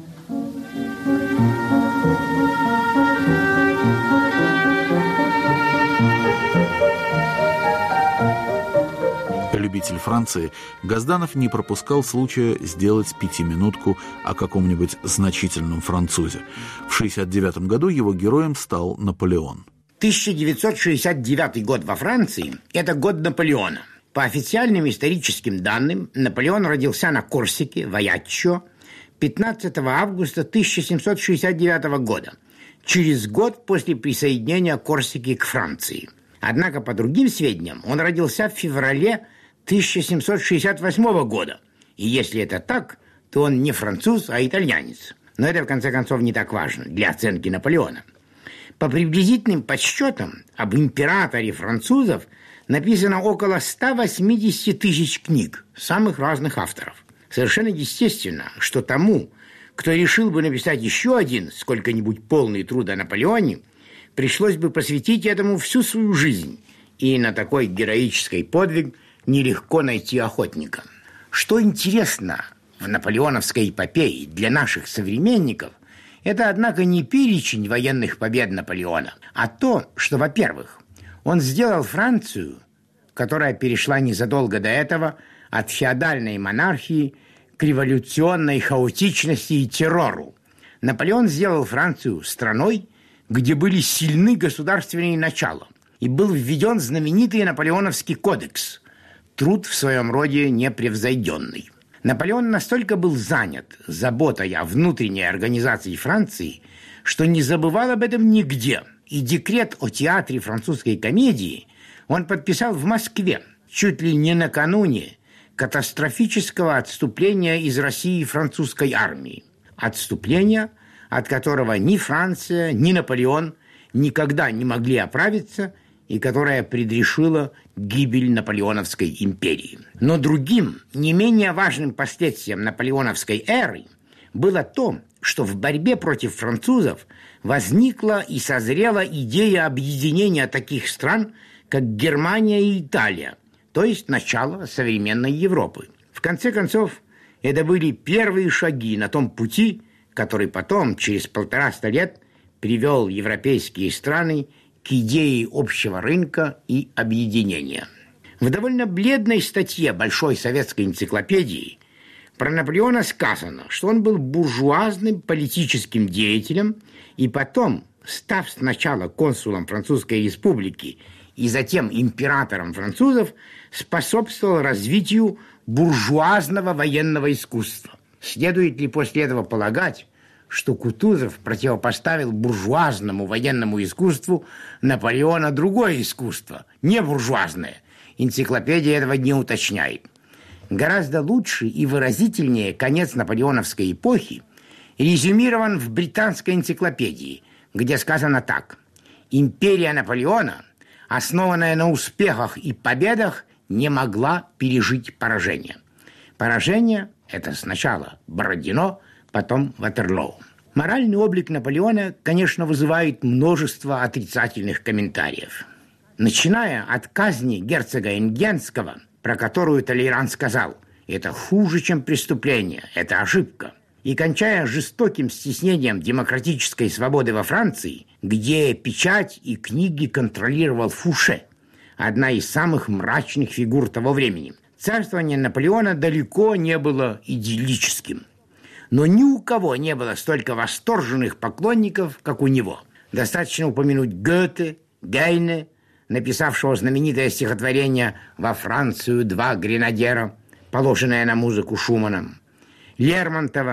Любитель Франции, Газданов не пропускал случая сделать пятиминутку о каком-нибудь значительном французе. В шестьдесят девятом году его героем стал Наполеон. тысяча девятьсот шестьдесят девятый год во Франции – это год Наполеона. По официальным историческим данным, Наполеон родился на Корсике, в Аяччо, пятнадцатого августа тысяча семьсот шестьдесят девятого года, через год после присоединения Корсики к Франции. Однако, по другим сведениям, он родился в феврале тысяча семьсот шестьдесят восьмого года. И если это так, то он не француз, а итальянец. Но это, в конце концов, не так важно для оценки Наполеона. По приблизительным подсчетам, об императоре французов написано около ста восьмидесяти тысяч книг самых разных авторов. Совершенно естественно, что тому, кто решил бы написать еще один сколько-нибудь полный труд о Наполеоне, пришлось бы посвятить этому всю свою жизнь. И на такой героический подвиг нелегко найти охотника. Что интересно в наполеоновской эпопее для наших современников, это, однако, не перечень военных побед Наполеона, а то, что, во-первых, он сделал Францию, которая перешла незадолго до этого от феодальной монархии к революционной хаотичности и террору. Наполеон сделал Францию страной, где были сильны государственные начала, и был введен знаменитый Наполеоновский кодекс, труд в своем роде непревзойденный. Наполеон настолько был занят заботой о внутренней организации Франции, что не забывал об этом нигде. И декрет о театре французской комедии он подписал в Москве, чуть ли не накануне катастрофического отступления из России французской армии. Отступление, от которого ни Франция, ни Наполеон никогда не могли оправиться, и которая предрешила гибель Наполеоновской империи. Но другим, не менее важным последствием наполеоновской эры было то, что в борьбе против французов возникла и созрела идея объединения таких стран, как Германия и Италия, то есть начало современной Европы. В конце концов, это были первые шаги на том пути, который потом, через полтораста лет, привел европейские страны к идее общего рынка и объединения. В довольно бледной статье Большой советской энциклопедии про Наполеона сказано, что он был буржуазным политическим деятелем и потом, став сначала консулом Французской республики и затем императором французов, способствовал развитию буржуазного военного искусства. Следует ли после этого полагать, что Кутузов противопоставил буржуазному военному искусству Наполеона другое искусство, не буржуазное? Энциклопедия этого не уточняет. Гораздо лучше и выразительнее конец наполеоновской эпохи резюмирован в британской энциклопедии, где сказано так: «Империя Наполеона, основанная на успехах и победах, не могла пережить поражение». Поражение – это сначала Бородино, потом Ватерлоу. Моральный облик Наполеона, конечно, вызывает множество отрицательных комментариев. Начиная от казни герцога Энгенского, про которую Толейран сказал: «Это хуже, чем преступление, это ошибка», и кончая жестоким стеснением демократической свободы во Франции, где печать и книги контролировал Фуше, одна из самых мрачных фигур того времени. Царствование Наполеона далеко не было идиллическим. Но ни у кого не было столько восторженных поклонников, как у него. Достаточно упомянуть Гёте, Гейне, написавшего знаменитое стихотворение «Во Францию два гренадера», положенное на музыку Шумана, Лермонтова,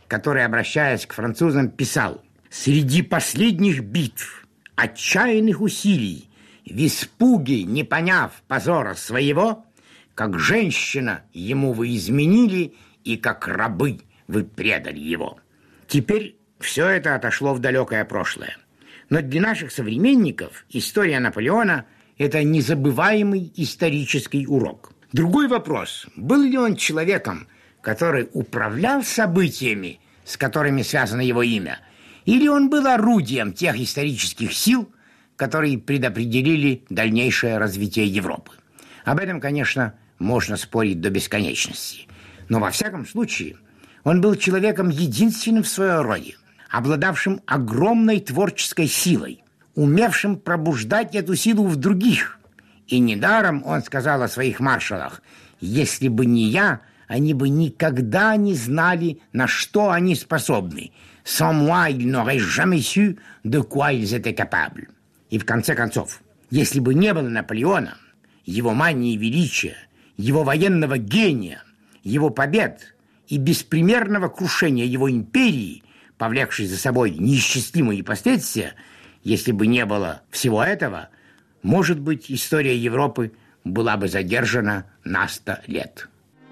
который, обращаясь к французам, писал: «Среди последних битв, отчаянных усилий, в испуге, не поняв позора своего, как женщина ему вы изменили, и как рабы вы предали его». Теперь все это отошло в далекое прошлое. Но для наших современников история Наполеона – это незабываемый исторический урок. Другой вопрос – был ли он человеком, который управлял событиями, с которыми связано его имя, или он был орудием тех исторических сил, которые предопределили дальнейшее развитие Европы. Об этом, конечно, можно спорить до бесконечности. Но во всяком случае он был человеком единственным в своем роде, обладавшим огромной творческой силой, умевшим пробуждать эту силу в других. И недаром он сказал о своих маршалах: «Если бы не я, они бы никогда не знали, на что они способны. Sans moi, ils n'auraient jamais su de quoi ils étaient capables». И в конце концов, если бы не было Наполеона, его мании величия, его военного гения, его побед и беспримерного крушения его империи, повлекшей за собой неисчислимые последствия, если бы не было всего этого, может быть, история Европы была бы задержана на сто лет.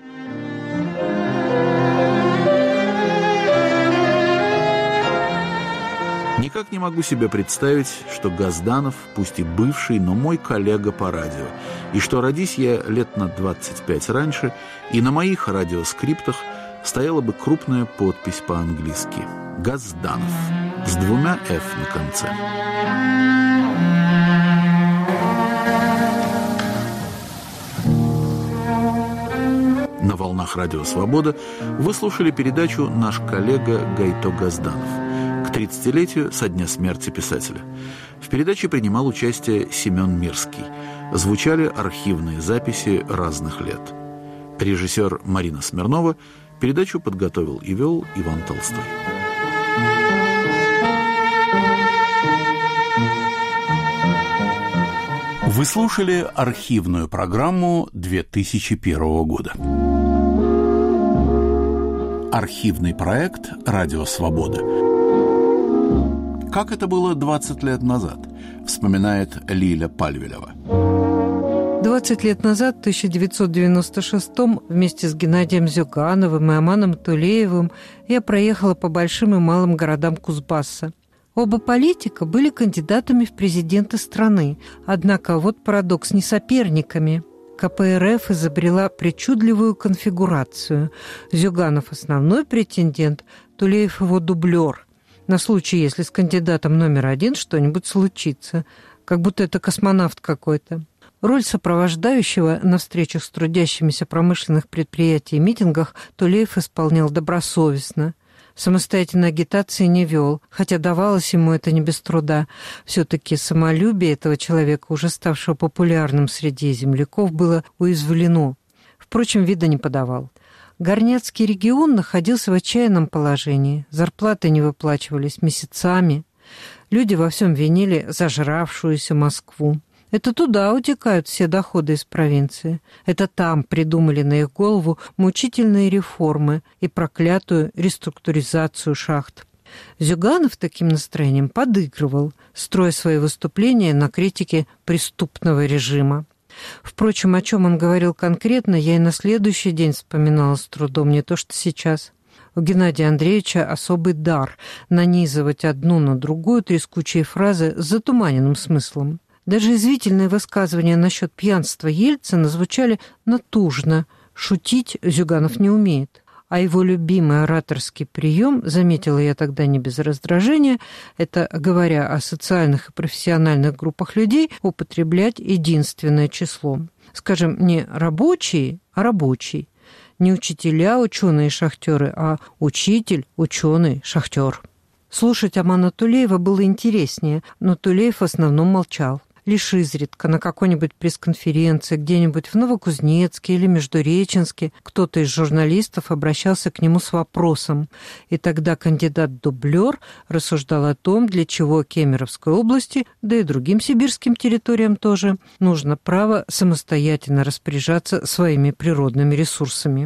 Никак не могу себе представить, что Газданов, пусть и бывший, но мой коллега по радио, и что родись я лет на двадцать пять раньше, и на моих радиоскриптах стояла бы крупная подпись по-английски «Газданов» с двумя «ф» на конце. На волнах «Радио Свобода» вы слушали передачу «Наш коллега Гайто Газданов» к тридцатилетию со дня смерти писателя. В передаче принимал участие Семен Мирский. Звучали архивные записи разных лет. Режиссер Марина Смирнова. Передачу подготовил и вел Иван Толстой. Вы слушали архивную программу две тысячи первого года. Архивный проект «Радио Свобода». Как это было двадцать лет назад, вспоминает Лиля Пальвелева. двадцать лет назад, в тысяча девятьсот девяносто шестом, вместе с Геннадием Зюгановым и Аманом Тулеевым я проехала по большим и малым городам Кузбасса. Оба политика были кандидатами в президенты страны, однако вот парадокс, не соперниками. ка пэ эр эф изобрела причудливую конфигурацию. Зюганов – основной претендент, Тулеев – его дублер. На случай, если с кандидатом номер один что-нибудь случится, как будто это космонавт какой-то. Роль сопровождающего на встречах с трудящимися промышленных предприятий и митингах Тулеев исполнял добросовестно. Самостоятельной агитации не вел, хотя давалось ему это не без труда. Все-таки самолюбие этого человека, уже ставшего популярным среди земляков, было уязвлено. Впрочем, вида не подавал. Горняцкий регион находился в отчаянном положении. Зарплаты не выплачивались месяцами. Люди во всем винили зажравшуюся Москву. Это туда утекают все доходы из провинции. Это там придумали на их голову мучительные реформы и проклятую реструктуризацию шахт. Зюганов таким настроением подыгрывал, строя свои выступления на критике преступного режима. Впрочем, о чем он говорил конкретно, я и на следующий день вспоминала с трудом, не то что сейчас. У Геннадия Андреевича особый дар нанизывать одну на другую трескучие фразы с затуманенным смыслом. Даже извительные высказывания насчет пьянства Ельцина звучали натужно. Шутить Зюганов не умеет. А его любимый ораторский прием, заметила я тогда не без раздражения, это, говоря о социальных и профессиональных группах людей, употреблять единственное число. Скажем, не рабочие, а рабочий. Не учителя, ученые, шахтеры, а учитель, ученый, шахтер. Слушать Амана Тулеева было интереснее, но Тулеев в основном молчал. Лишь изредка на какой-нибудь пресс-конференции где-нибудь в Новокузнецке или Междуреченске кто-то из журналистов обращался к нему с вопросом, и тогда кандидат-дублер рассуждал о том, для чего Кемеровской области, да и другим сибирским территориям тоже, нужно право самостоятельно распоряжаться своими природными ресурсами.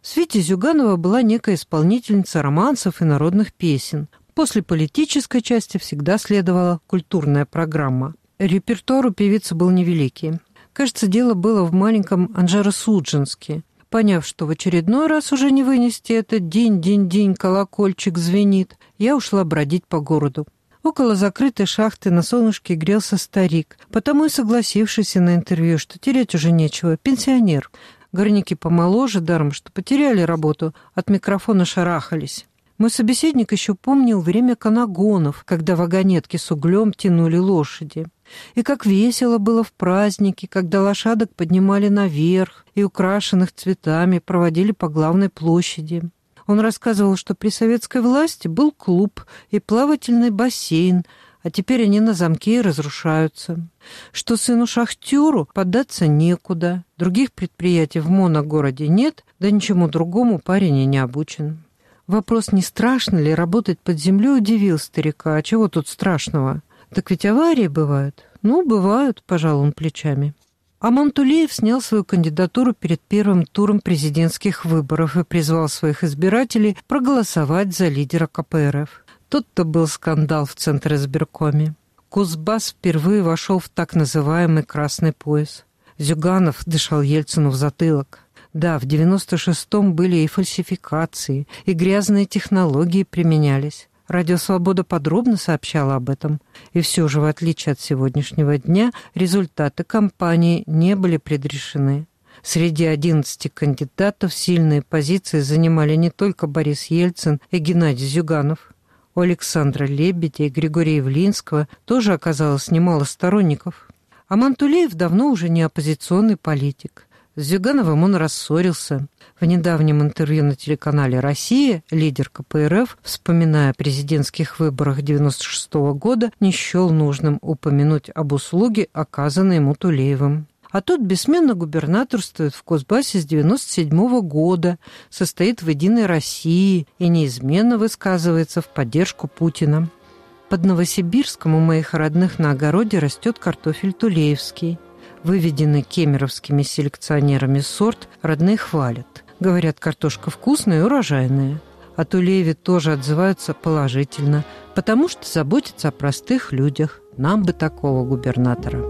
свите Зюганова была некая исполнительница романсов и народных песен. После политической части всегда следовала культурная программа. Репертуар у певицы был невеликий. Кажется, дело было в маленьком Анжеро-Судженске. Поняв, что в очередной раз уже не вынести этот день-день-день, колокольчик звенит, я ушла бродить по городу. Около закрытой шахты на солнышке грелся старик, потому и согласившийся на интервью, что терять уже нечего, пенсионер. Горняки помоложе, даром, что потеряли работу, от микрофона шарахались. Мой собеседник еще помнил время канагонов, когда вагонетки с углем тянули лошади. И как весело было в празднике, когда лошадок поднимали наверх и украшенных цветами проводили по главной площади. Он рассказывал, что при советской власти был клуб и плавательный бассейн, а теперь они на замке и разрушаются. Что сыну-шахтеру податься некуда, других предприятий в моногороде нет, да ничему другому парень и не обучен. Вопрос, не страшно ли работать под землей, удивил старика. А чего тут страшного? Так ведь аварии бывают. Ну, бывают, пожал он плечами. Аман Тулеев снял свою кандидатуру перед первым туром президентских выборов и призвал своих избирателей проголосовать за лидера ка пэ эр эф. Тут-то был скандал в Центризбиркоме. Кузбасс впервые вошел в так называемый «красный пояс». Зюганов дышал Ельцину в затылок. Да, в девяносто шестом были и фальсификации, и грязные технологии применялись. Радио «Свобода» подробно сообщала об этом. И все же, в отличие от сегодняшнего дня, результаты кампании не были предрешены. Среди одиннадцати кандидатов сильные позиции занимали не только Борис Ельцин и Геннадий Зюганов. У Александра Лебедя и Григория Явлинского тоже оказалось немало сторонников. Аман Тулеев давно уже не оппозиционный политик. С Зюгановым он рассорился. В недавнем интервью на телеканале «Россия» лидер ка пэ эр эф, вспоминая о президентских выборах девяносто шестого года, не счел нужным упомянуть об услуге, оказанной ему Тулеевым. А тот бессменно губернаторствует в Кузбассе с девяносто седьмого года, состоит в «Единой России» и неизменно высказывается в поддержку Путина. Под Новосибирском у моих родных на огороде растет картофель тулеевский. Выведенный кемеровскими селекционерами сорт родные хвалят. Говорят, картошка вкусная и урожайная. О Тулееве тоже отзываются положительно, потому что заботятся о простых людях. Нам бы такого губернатора.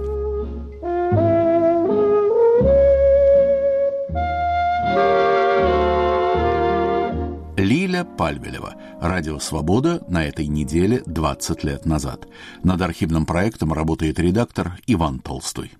Лиля Пальвелева. Радио «Свобода» на этой неделе двадцать лет назад. Над архивным проектом работает редактор Иван Толстой.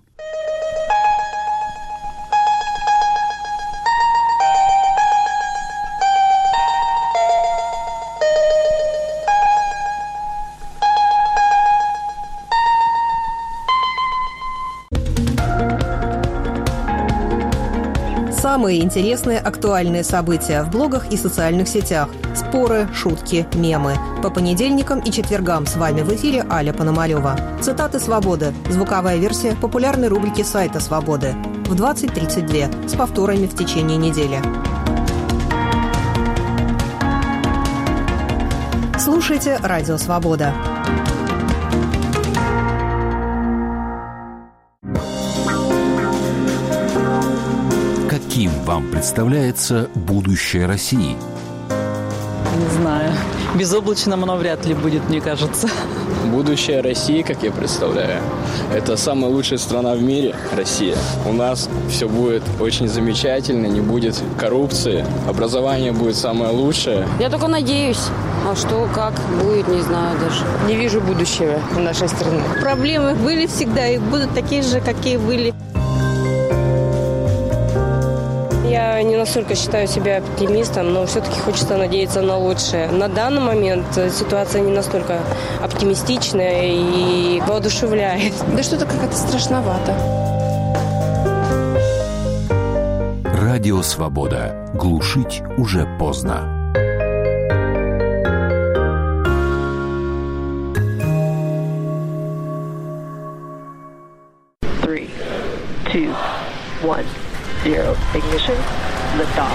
Самые интересные актуальные события в блогах и социальных сетях. Споры, шутки, мемы. По понедельникам и четвергам с вами в эфире Аля Пономарёва. Цитаты «Свободы». Звуковая версия популярной рубрики сайта «Свободы». В двадцать тридцать два с повторами в течение недели. Слушайте «Радио Свобода». Каким вам представляется будущее России? Не знаю. Безоблачным оно вряд ли будет, мне кажется. Будущее России, как я представляю, это самая лучшая страна в мире, Россия. У нас все будет очень замечательно, не будет коррупции, образование будет самое лучшее. Я только надеюсь. А что, как будет, не знаю даже. Не вижу будущего в нашей стране. Проблемы были всегда и будут такие же, какие были. Я не настолько считаю себя оптимистом, но все-таки хочется надеяться на лучшее. На данный момент ситуация не настолько оптимистичная и воодушевляет. Да что-то как-то страшновато. Радио «Свобода». Глушить уже поздно. Three, two, one. Zero. Ignition. Liftoff.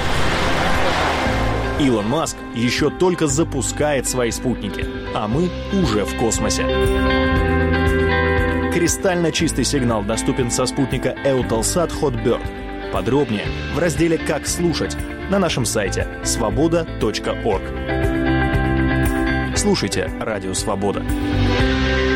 Илон Маск еще только запускает свои спутники, а мы уже в космосе. Кристально чистый сигнал доступен со спутника Eutelsat Hotbird. подробнее в разделе «Как слушать» на нашем сайте свобода точка орг. Слушайте «Радио Свобода».